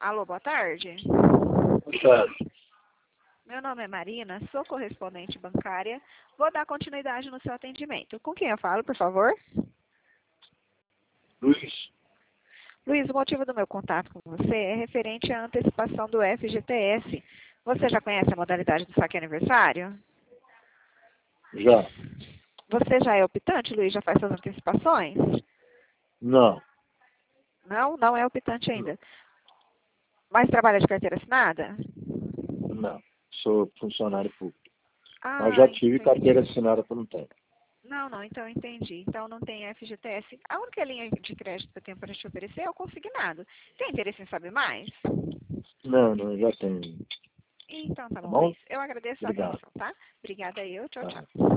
Alô, boa tarde. Boa tarde. Meu nome é Marina, sou correspondente bancária. Vou dar continuidade no seu atendimento. Com quem eu falo, por favor? Luiz. Luiz, o motivo do meu contato com você é referente à antecipação do FGTS. Você já conhece a modalidade do saque aniversário? Já. Você já é optante, Luiz? Já faz suas antecipações? Não. Não, não é optante ainda. Mas trabalha de carteira assinada? Não. Sou funcionário público. Mas Ah, já tive entendi. carteira assinada por um tempo. Não, então eu entendi. Então não tem FGTS. A única linha de crédito que eu tenho para te oferecer é o consignado. Tem interesse em saber mais? Não, já tenho. Então tá Tá bom, bom? Luiz. Eu agradeço a Obrigado. atenção, tá? Obrigada eu. Tchau, Tá. tchau.